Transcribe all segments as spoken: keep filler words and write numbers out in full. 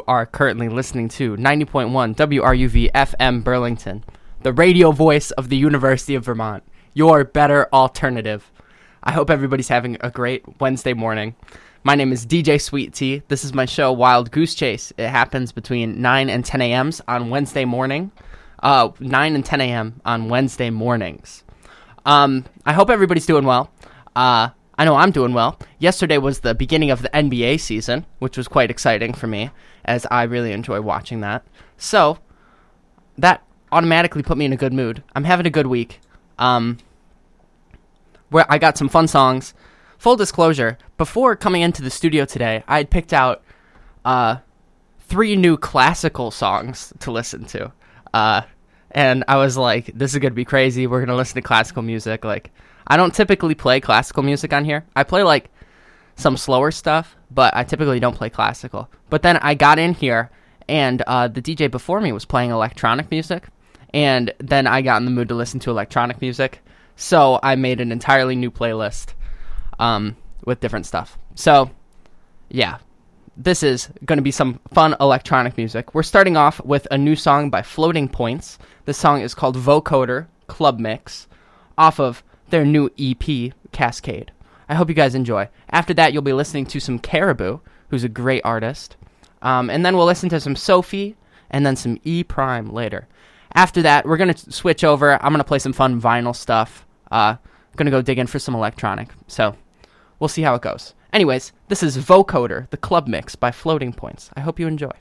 are currently listening to ninety point one W R U V F M Burlington, the radio voice of the University of Vermont, your better alternative. I hope everybody's having a great Wednesday morning. My name is D J Sweet Tea. This is my show, Wild Goose Chase. It happens between nine and ten a.m. on Wednesday morning. Uh, nine and ten a.m. on Wednesday mornings. Um, I hope everybody's doing well. Uh, I know I'm doing well. Yesterday was the beginning of the N B A season, which was quite exciting for me, as I really enjoy watching that. So, that automatically put me in a good mood. I'm having a good week. Um, where I got some fun songs. Full disclosure, before coming into the studio today, I had picked out uh, three new classical songs to listen to. Uh, and I was like, this is going to be crazy. We're going to listen to classical music. Like, I don't typically play classical music on here. I play, like, some slower stuff, but I typically don't play classical. But then I got in here, and uh, the D J before me was playing electronic music. And then I got in the mood to listen to electronic music. So I made an entirely new playlist um, with different stuff. So, yeah. This is going to be some fun electronic music. We're starting off with a new song by Floating Points. This song is called Vocoder Club Mix, off of their new E P, Cascade. I hope you guys enjoy. After that, you'll be listening to some Caribou, who's a great artist. Um, and then we'll listen to some Sophie, and then some E Prime later. After that, we're going to switch over. I'm going to play some fun vinyl stuff. Uh, I'm going to go dig in for some electronic. So, we'll see how it goes. Anyways, this is Vocoder, the Club Mix by Floating Points. I hope you enjoy.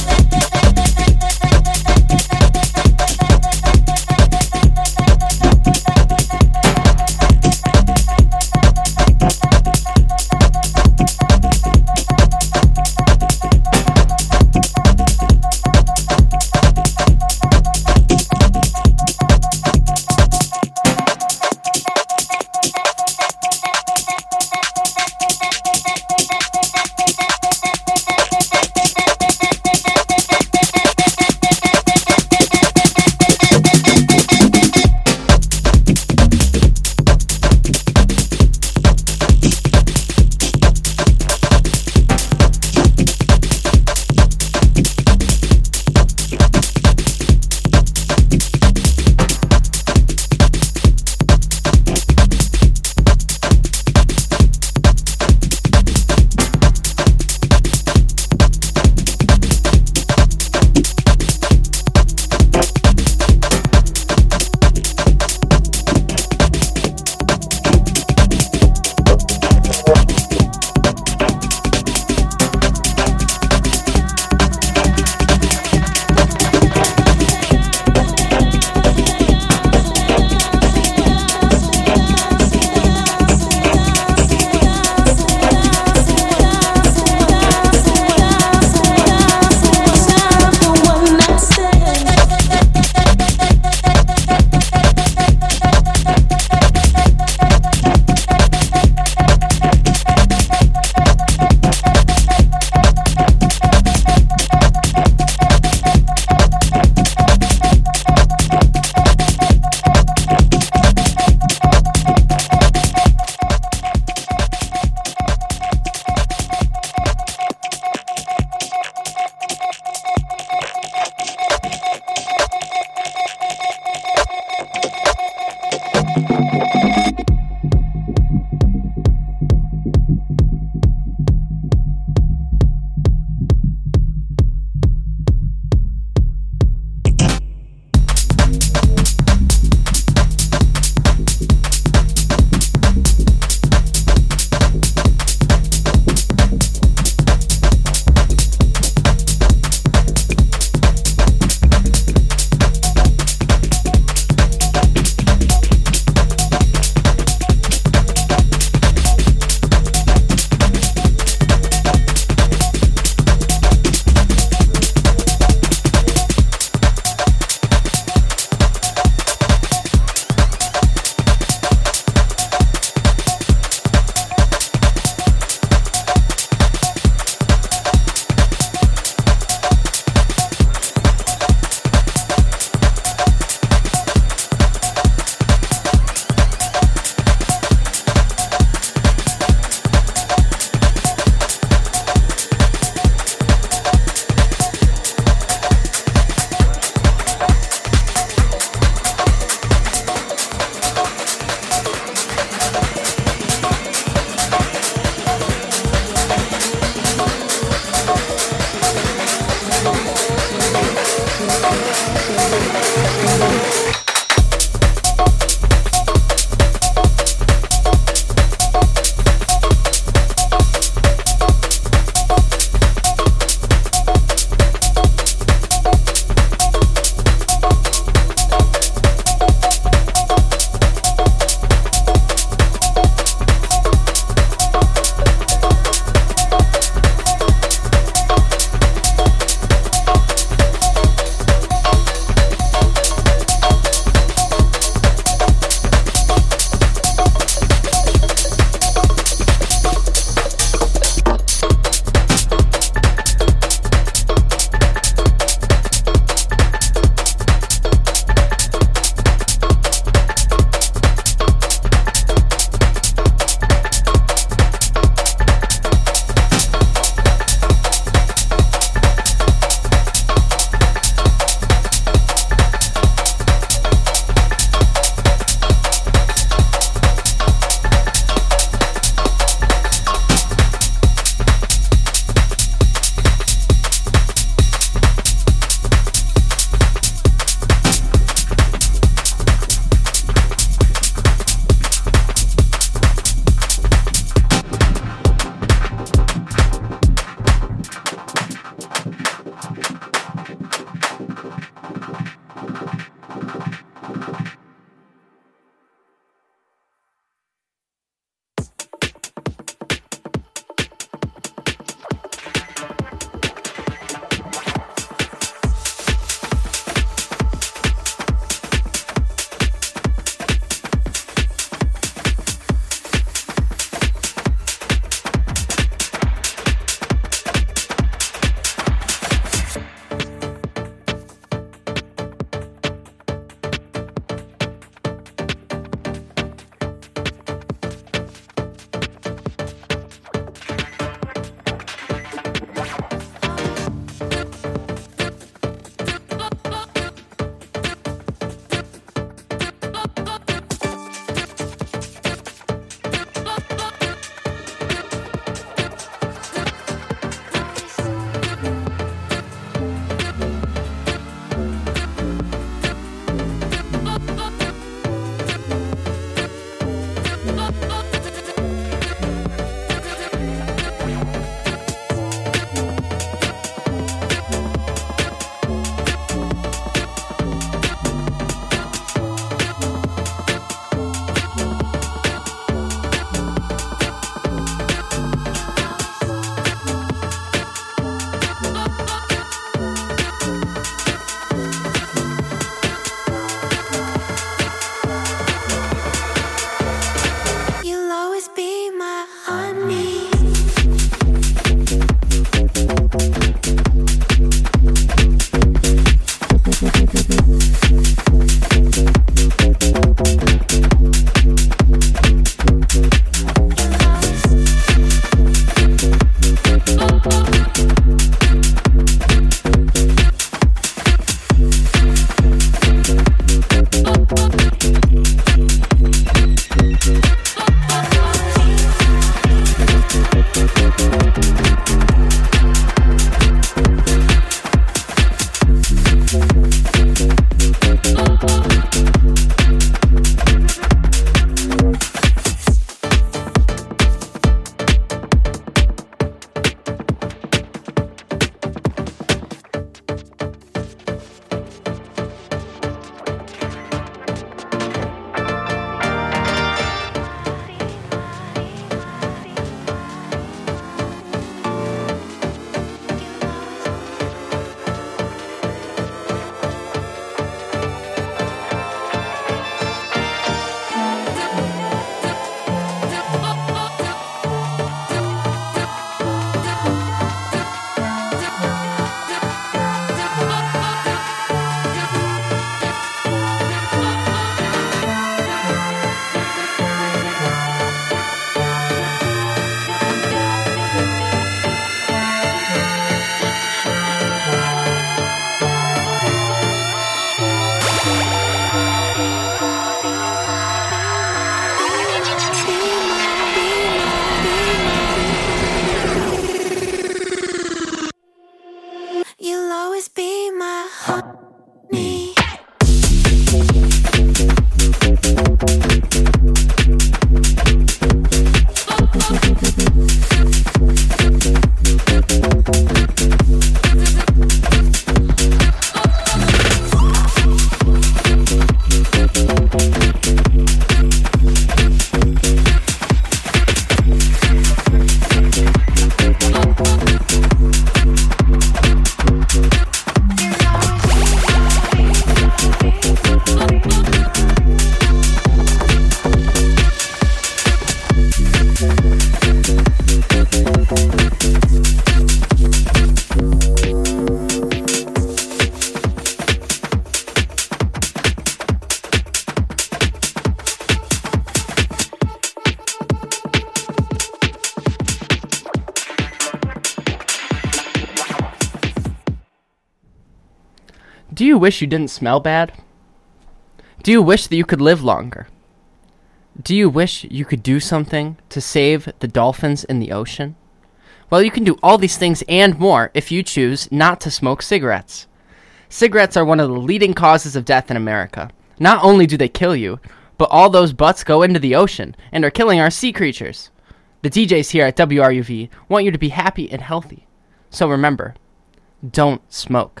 Do you wish you didn't smell bad? Do you wish that you could live longer? Do you wish you could do something to save the dolphins in the ocean? Well, you can do all these things and more if you choose not to smoke cigarettes. Cigarettes are one of the leading causes of death in America. Not only do they kill you, but all those butts go into the ocean and are killing our sea creatures. The D Js here at W R U V want you to be happy and healthy. So remember, don't smoke.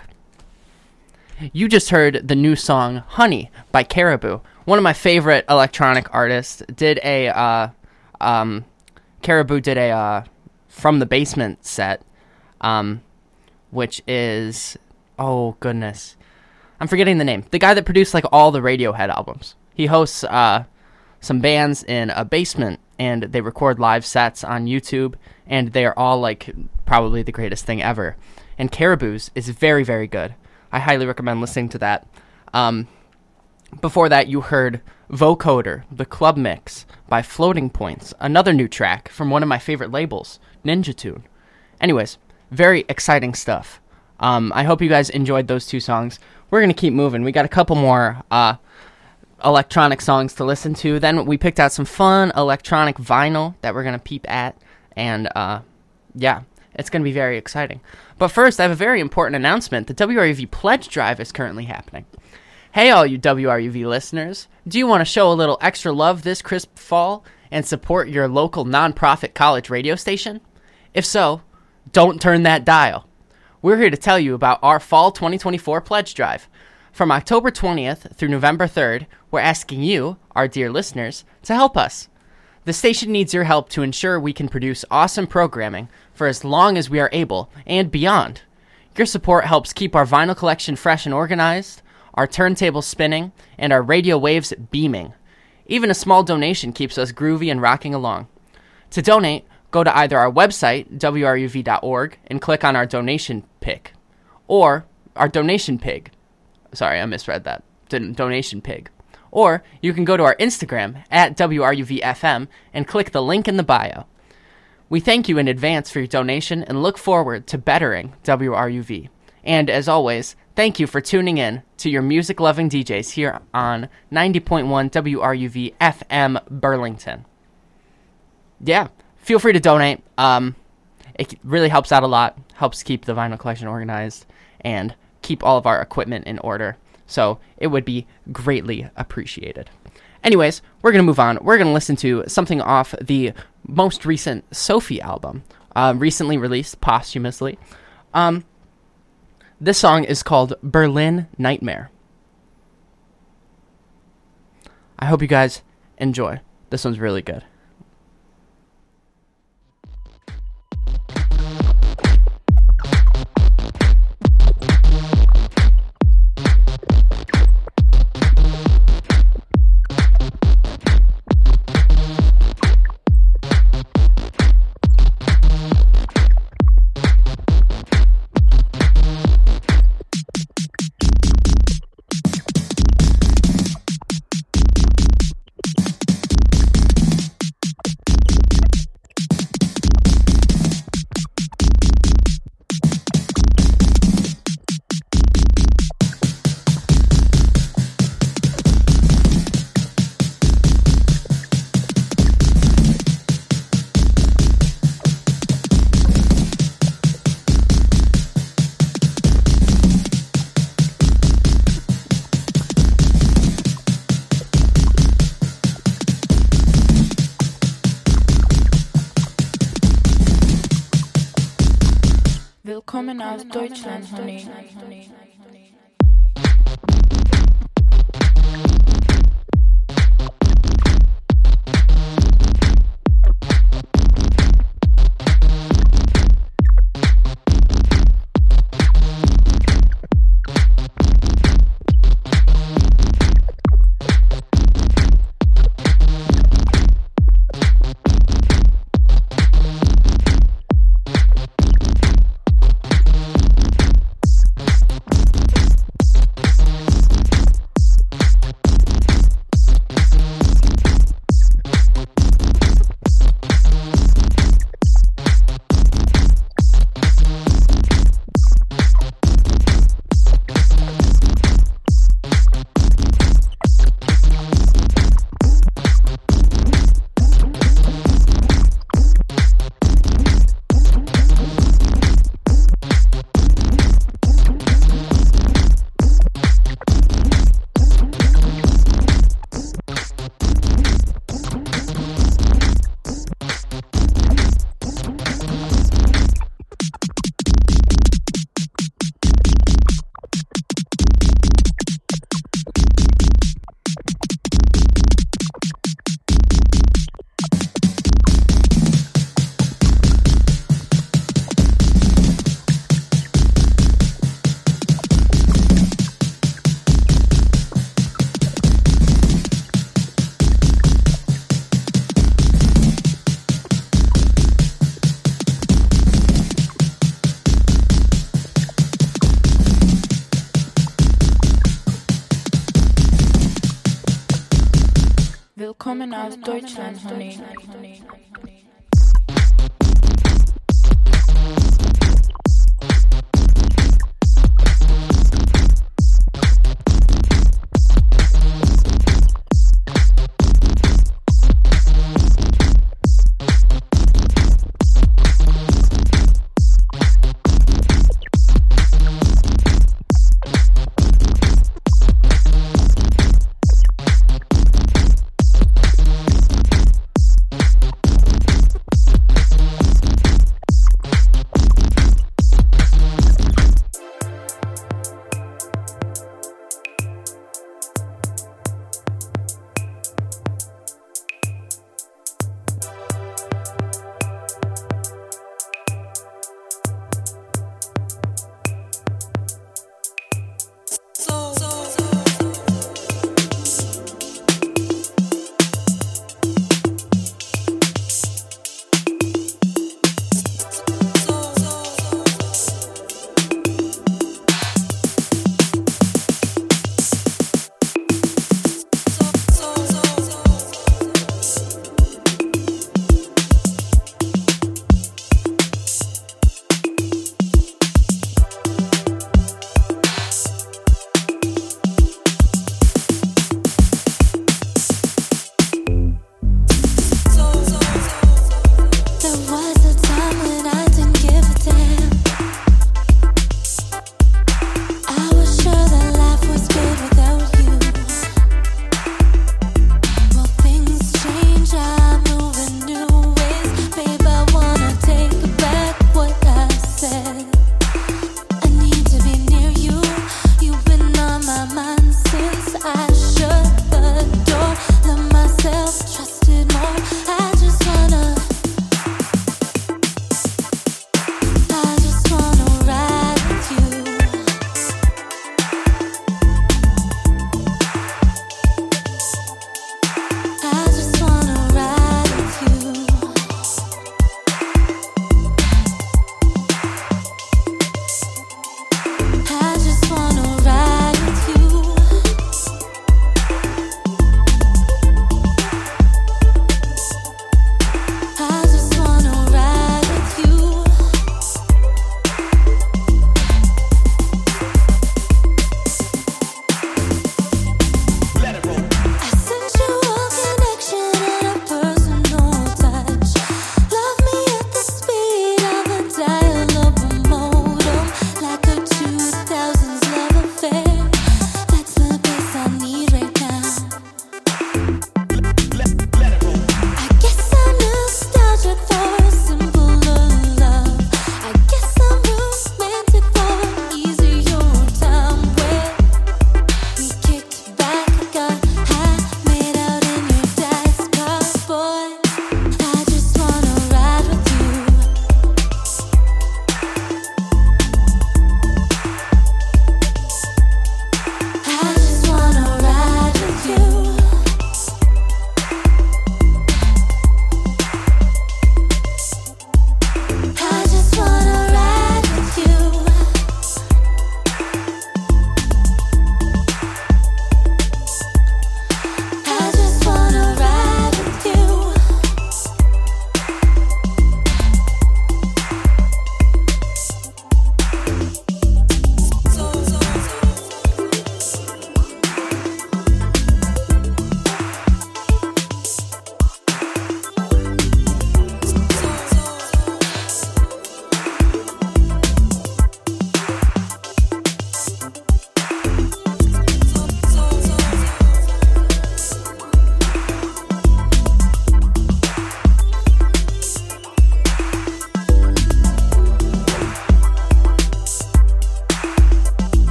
You just heard the new song Honey by Caribou. One of my favorite electronic artists did a, uh, um, Caribou did a, uh, From the Basement set, um, which is, oh goodness, I'm forgetting the name. The guy that produced like all the Radiohead albums. He hosts, uh, some bands in a basement, and they record live sets on YouTube, and they are all like probably the greatest thing ever. And Caribou's is very, very good. I highly recommend listening to that. Um, before that, you heard Vocoder, the Club Mix by Floating Points, another new track from one of my favorite labels, Ninja Tune. Anyways, very exciting stuff. Um, I hope you guys enjoyed those two songs. We're going to keep moving. We got a couple more uh, electronic songs to listen to. Then we picked out some fun electronic vinyl that we're going to peep at. And, uh, yeah, it's going to be very exciting. But first, I have a very important announcement. The W R U V Pledge Drive is currently happening. Hey, all you W R U V listeners. Do you want to show a little extra love this crisp fall and support your local nonprofit college radio station? If so, don't turn that dial. We're here to tell you about our Fall twenty twenty-four Pledge Drive. From October twentieth through November third, we're asking you, our dear listeners, to help us. The station needs your help to ensure we can produce awesome programming for as long as we are able and beyond. Your support helps keep our vinyl collection fresh and organized, our turntables spinning, and our radio waves beaming. Even a small donation keeps us groovy and rocking along. To donate, go to either our website, W R U V dot org, and click on our donation pic, or our donation pig. Sorry, I misread that. Don- donation pig. Or you can go to our Instagram, at W R U V F M, and click the link in the bio. We thank you in advance for your donation and look forward to bettering W R U V. And as always, thank you for tuning in to your music-loving D Js here on ninety point one W R U V F M Burlington. Yeah, feel free to donate. Um, it really helps out a lot, helps keep the vinyl collection organized, and keep all of our equipment in order. So it would be greatly appreciated. Anyways, we're going to move on. We're going to listen to something off the most recent Sophie album, uh, recently released posthumously. Um, this song is called Berlin Nightmare. I hope you guys enjoy. This one's really good. Willkommen aus Deutschland, honey. Willkommen aus Deutschland, honey.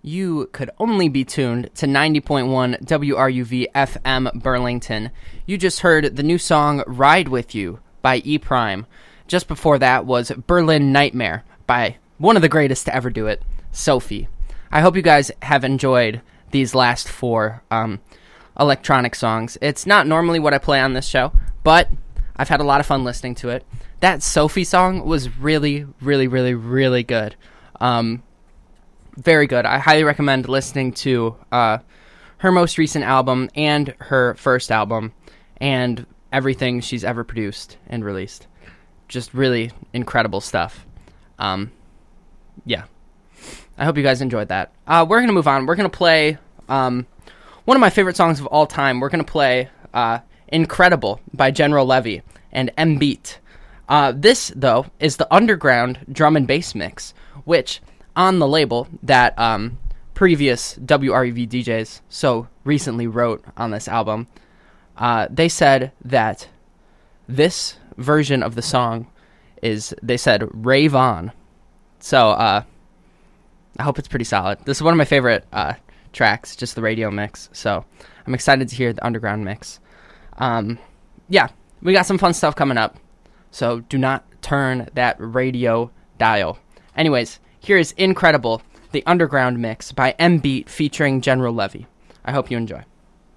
you could only be tuned to ninety point one W R U V F M Burlington. You just heard the new song Ride With You by E! Prime. Just before that was Berlin Nightmare by one of the greatest to ever do it, Sophie. I hope you guys have enjoyed these last four um, electronic songs. It's not normally what I play on this show, but I've had a lot of fun listening to it. That Sophie song was really, really, really, really good. Um, very good. I highly recommend listening to uh, her most recent album and her first album and everything she's ever produced and released. Just really incredible stuff. Um, yeah. I hope you guys enjoyed that. Uh, we're going to move on. We're going to play um, one of my favorite songs of all time. We're going to play uh, Incredible by General Levy and M-Beat. Uh, this, though, is the underground drum and bass mix, which, on the label that um, previous W R U V D Js so recently wrote on this album, uh, they said that this version of the song is, they said, rave on. So, uh, I hope it's pretty solid. This is one of my favorite uh, tracks, just the radio mix, so I'm excited to hear the underground mix. Um, yeah, we got some fun stuff coming up, so do not turn that radio dial. Anyways, here is Incredible, the underground mix by M-Beat featuring General Levy. I hope you enjoy.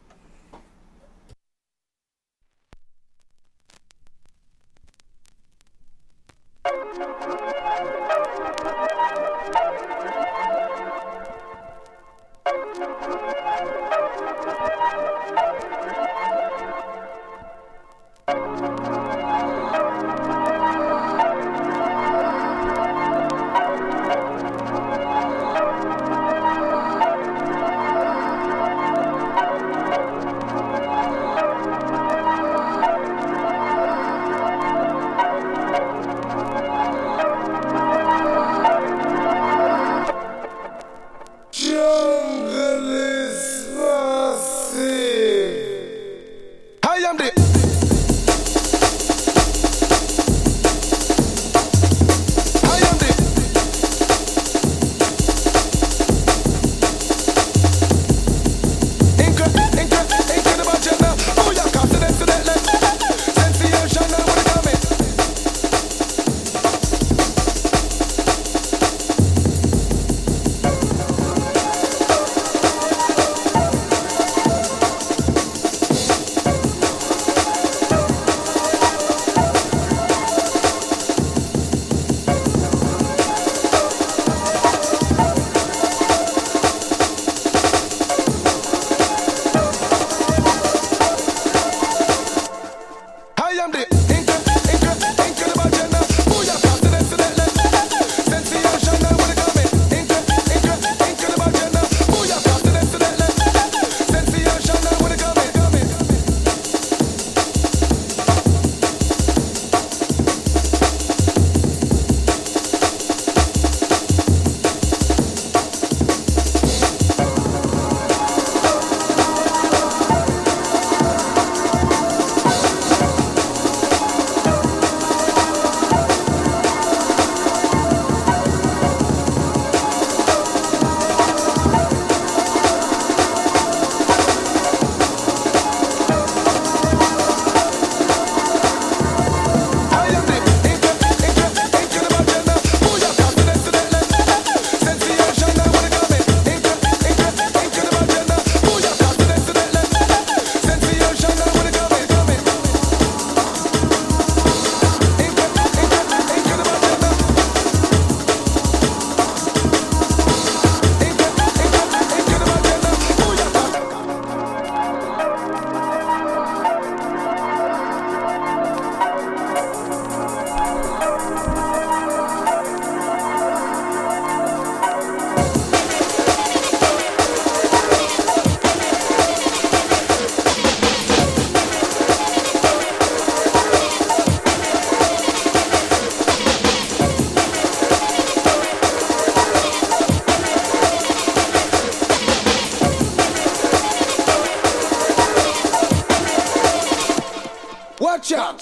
Watch out!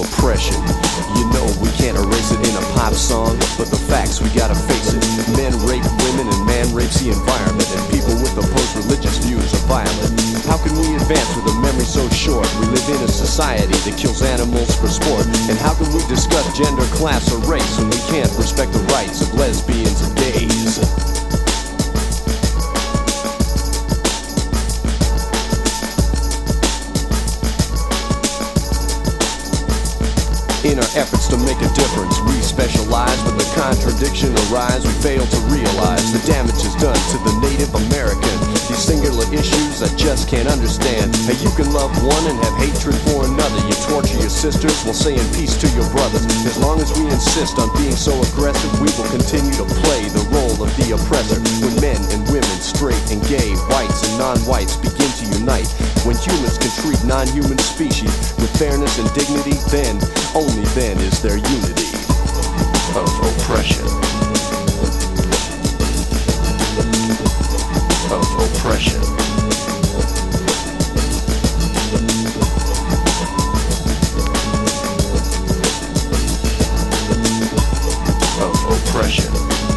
oppression. You know we can't erase it in a pop song, but the facts, we gotta face it. Men rape women and man rapes the environment, and people with opposed religious views are violent. How can we advance with a memory so short? We live in a society that kills animals for sport. And how can we discuss gender, class, or race when we can't respect the rights of lesbians and gays? In our efforts to make a difference, we specialize. When the contradiction arise, we fail to realize the damage is done to the Native American. These singular issues I just can't understand. How you can love one and have hatred for another. You torture your sisters while saying peace to your brothers. As long as we insist on being so aggressive, we will continue to play the role of the oppressor. When men and women, straight and gay, whites and non-whites begin to unite, when humans can treat non-human species with fairness and dignity, then, only then is there unity of oppression. Of oppression. Of oppression.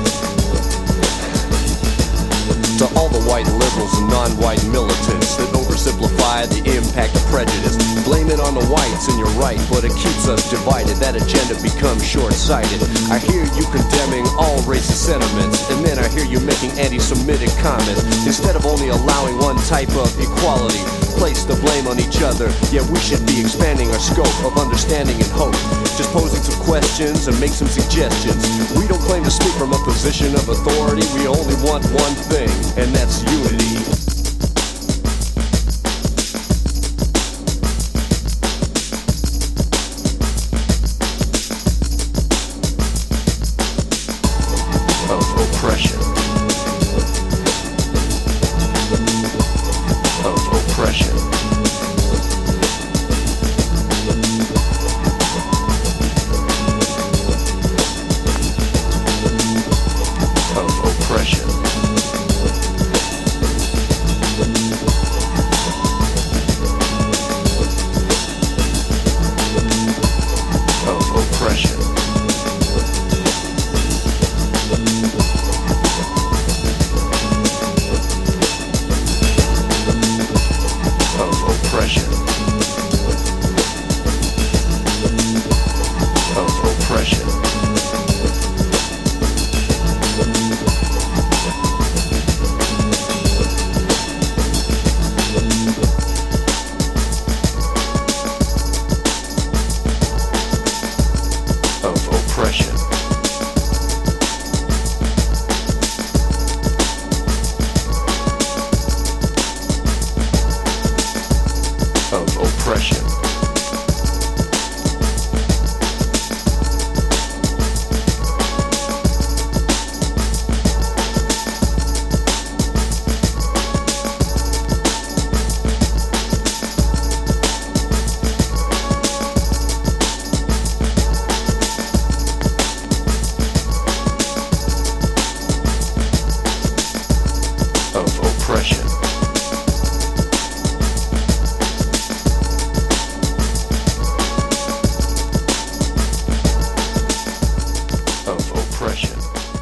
To all the white liberals and non-white militants that oversimplify the impact of prejudice, blame it on the whites and you're right, but it keeps us divided. That agenda becomes short-sighted. I hear you condemning all racist sentiments, and then I hear you making anti-Semitic comments. Instead of only allowing one type of equality, place the blame on each other. Yet we should be expanding our scope of understanding and hope. Just posing some questions and make some suggestions. We don't claim to speak from a position of authority. We only want one thing, and that's unity. Of oppression. Of oppression. Of oppression. Of oppression. Of oppression. Of oppression. Of oppression. Of oppression. Of oppression. Of oppression.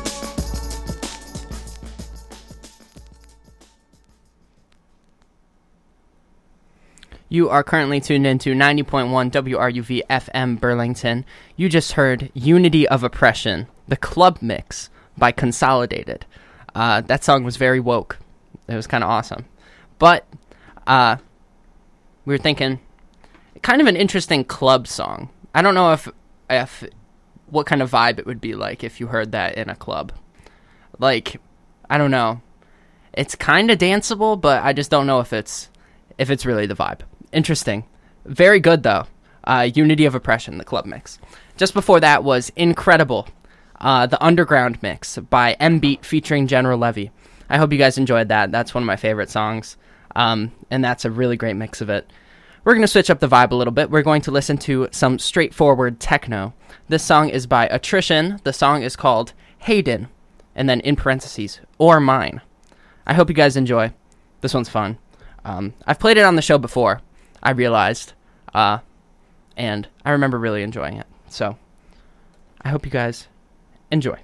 You are currently tuned into ninety point one W R U V F M Burlington. You just heard Unity of Oppression, the club mix by Consolidated. Uh, that song was very woke. It was kind of awesome. But uh, we were thinking, kind of an interesting club song. I don't know if if what kind of vibe it would be like if you heard that in a club. Like, I don't know. It's kind of danceable, but I just don't know if it's if it's really the vibe. Interesting. Very good, though. Uh, Unity of Oppression, the club mix. Just before that was Incredible, uh, the Underground mix by M-Beat featuring General Levy. I hope you guys enjoyed that. That's one of my favorite songs, um, and that's a really great mix of it. We're going to switch up the vibe a little bit. We're going to listen to some straightforward techno. This song is by Attrition. The song is called Hayden, and then in parentheses, or mine. I hope you guys enjoy. This one's fun. Um, I've played it on the show before, I realized, uh, and I remember really enjoying it. So I hope you guys enjoy.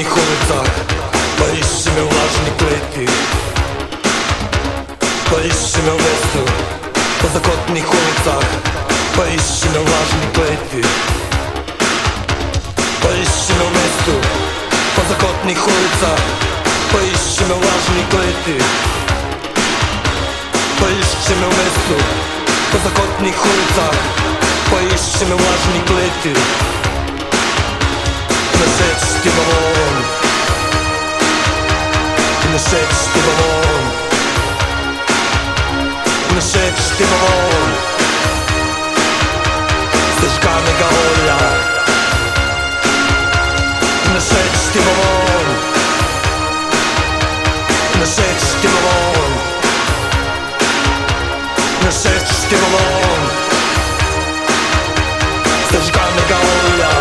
zakotnih ulicah, pariši me u lažni kleti. Pariši me u mestu, po zakotnih ulicah, pariši me u lažni kleti. Pariši me u mestu, po zakotnih ulicah, pariši me u lažni kleti. Pariši me u mestu, po zakotnih ulicah, pariši me u lažni kleti. Ne šeći ti balon, ne šeći ti balon, ne šeći ti balon, stežka mi ga olja. Ne šeći ti balon, ne šeći ti balon, ne šeći ti balon, stežka mi ga olja.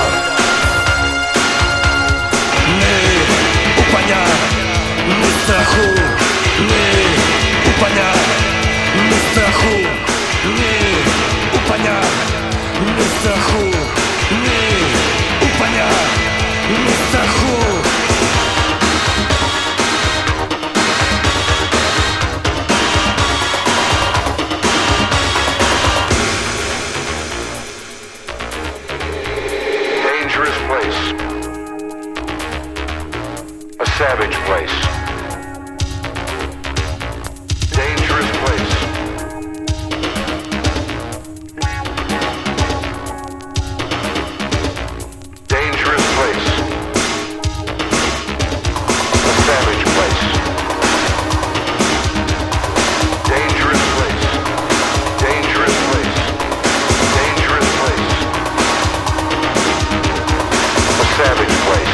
Upanja, ni strachu, ni upanja, ni strachu, ni upanja, ni strachu, ni upanja, ni strachu. Dangerous place. A savage place. Dangerous place. Dangerous place. A savage place. Dangerous place. Dangerous place. Dangerous place. A savage place.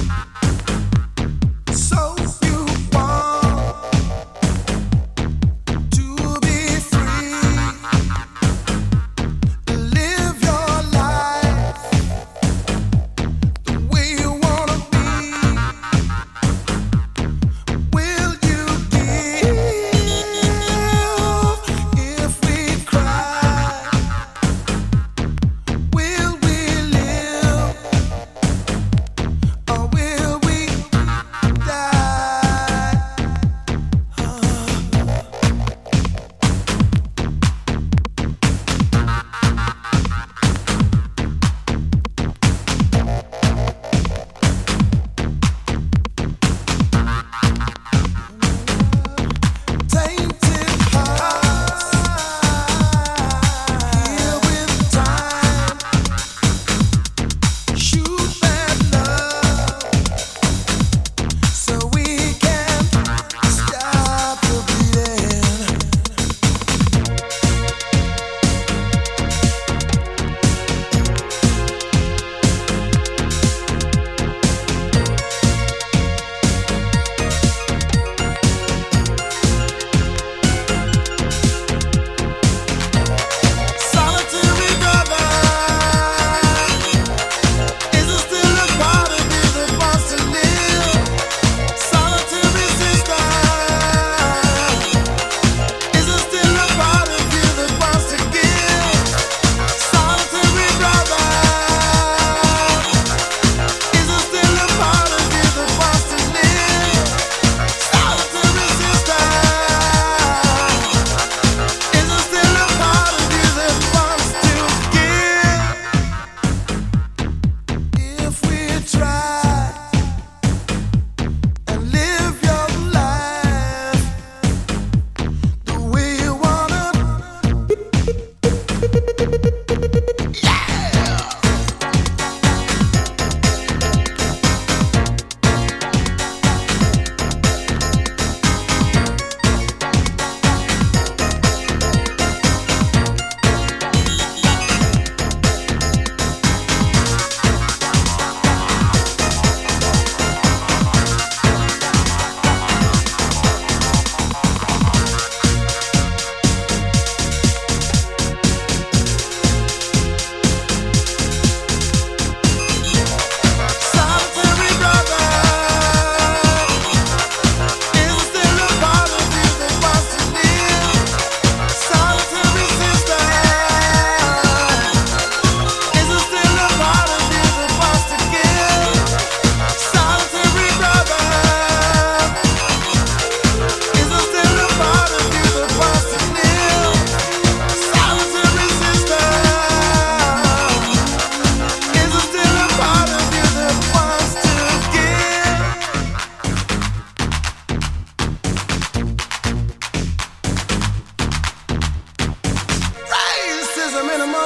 So you want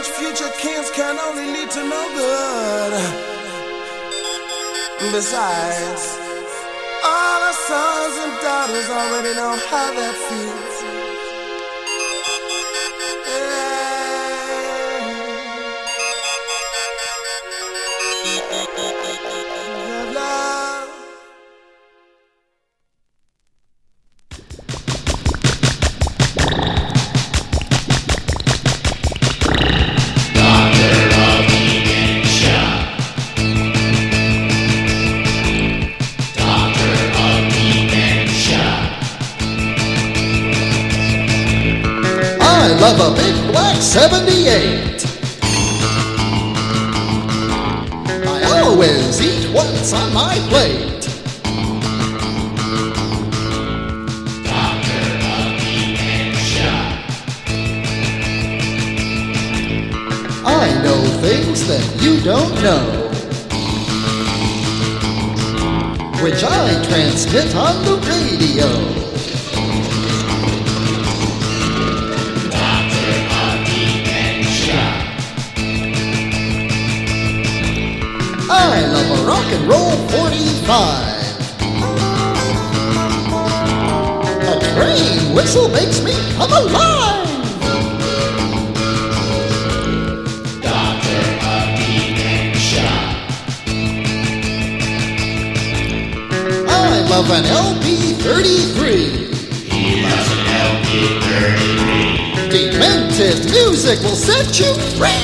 much future kings can only lead to no good. Besides, all our sons and daughters already know how that feels. Yeah. Love. I love a big black seventy-eight. I always eat what's on my plate. Doctor of Dementia. I know things that you don't know, which I transmit on the radio. I love a rock and roll forty-five. A train whistle makes me come alive. Doctor of Dementia. I love an L P thirty-three. He loves an L P thirty-three. Demented music will set you free.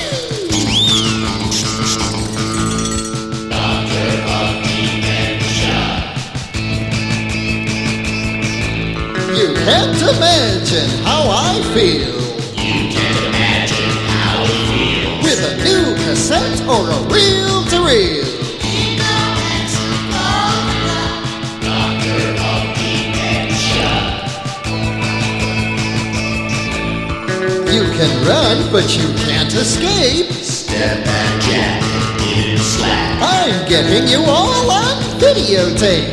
You can't imagine how I feel. You can't imagine how I feel. With a new cassette or a reel-to-reel. Doctor of Dementia. You can run, but you can't escape. Step back, Jack, and get slack. I'm getting you all on videotape.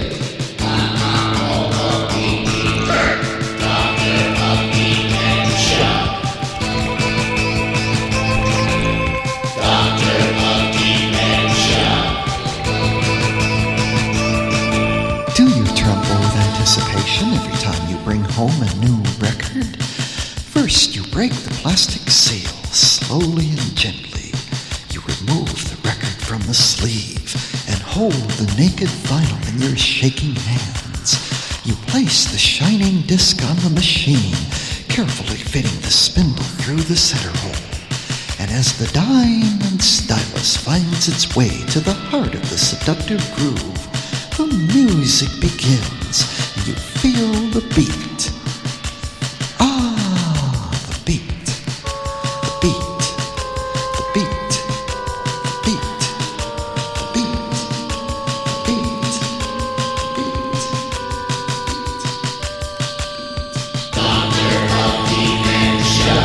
Every time you bring home a new record? First, you break the plastic seal slowly and gently. You remove the record from the sleeve and hold the naked vinyl in your shaking hands. You place the shining disc on the machine, carefully fitting the spindle through the center hole. And as the diamond stylus finds its way to the heart of the seductive groove, the music begins. You feel the beat. Ah, the beat. The beat. The beat. The beat. The beat. The beat. The beat. Doctor of Dementia.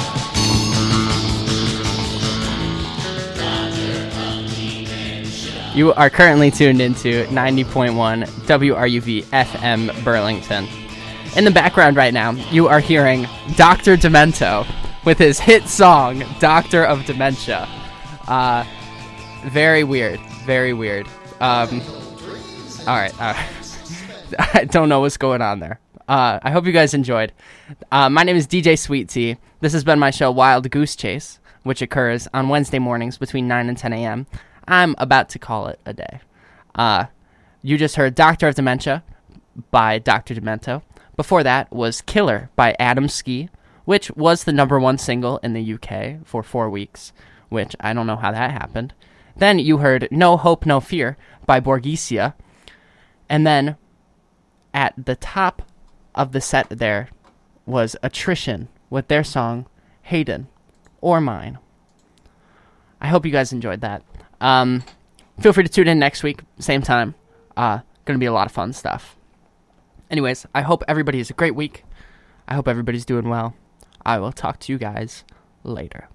Doctor of Dementia. You are currently tuned into ninety point one W R U V F M Burlington. In the background right now, you are hearing Doctor Demento with his hit song, Doctor of Dementia. Uh, very weird. Very weird. Um, alright. Uh, I don't know what's going on there. Uh, I hope you guys enjoyed. Uh, my name is D J Sweet Tea. This has been my show, Wild Goose Chase, which occurs on Wednesday mornings between nine and ten a.m. I'm about to call it a day. Uh, you just heard Doctor of Dementia by Doctor Demento. Before that was Killer by Adam Ski, which was the number one single in the U K for four weeks, which I don't know how that happened. Then you heard No Hope, No Fear by Borgesia. And then at the top of the set there was Attrition with their song Hayden or Mine. I hope you guys enjoyed that. Um, feel free to tune in next week, same time. Uh, gonna be a lot of fun stuff. Anyways, I hope everybody has a great week. I hope everybody's doing well. I will talk to you guys later.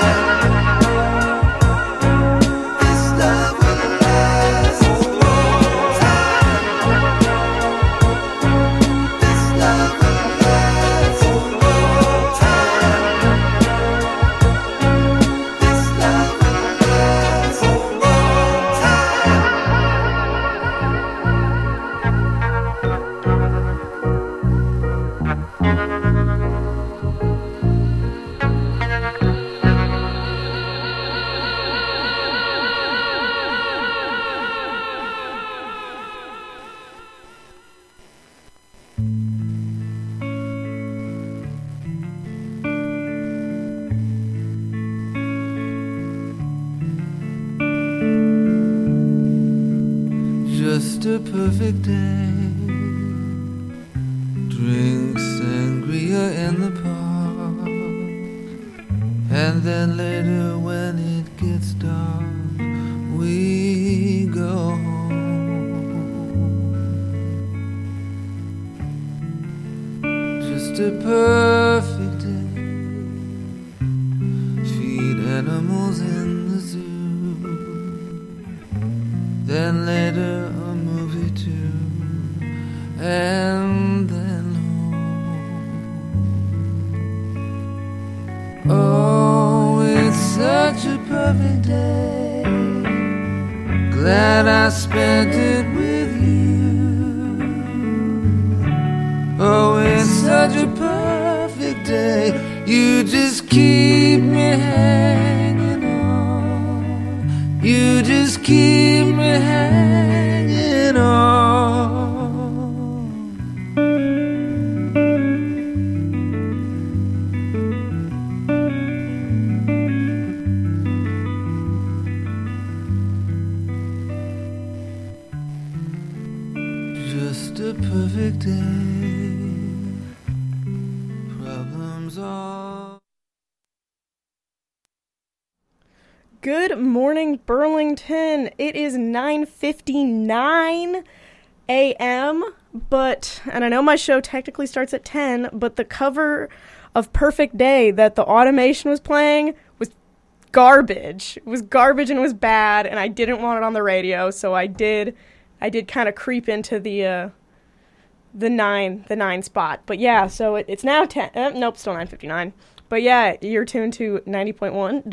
This love will last. just a perfect day. Drink sangria in the park, and then later when it gets dark, we go home. Just a perfect day. Feed animals in the zoo, then later a movie too, and then home. Oh, it's such a perfect day. Glad I spent it with you. Oh, it's such a perfect day. You just keep me hanging on. You just keep me hanging on. Just a perfect day. Problems are. Good morning, Burlington. It is nine fifty-nine a.m., but, and I know my show technically starts at ten, but the cover of Perfect Day that the automation was playing was garbage. It was garbage and it was bad, and I didn't want it on the radio, so I did, I did kind of creep into the, uh, the nine, the nine spot. But yeah, so it, it's now ten, uh, nope, still nine fifty-nine. But yeah, you're tuned to ninety point one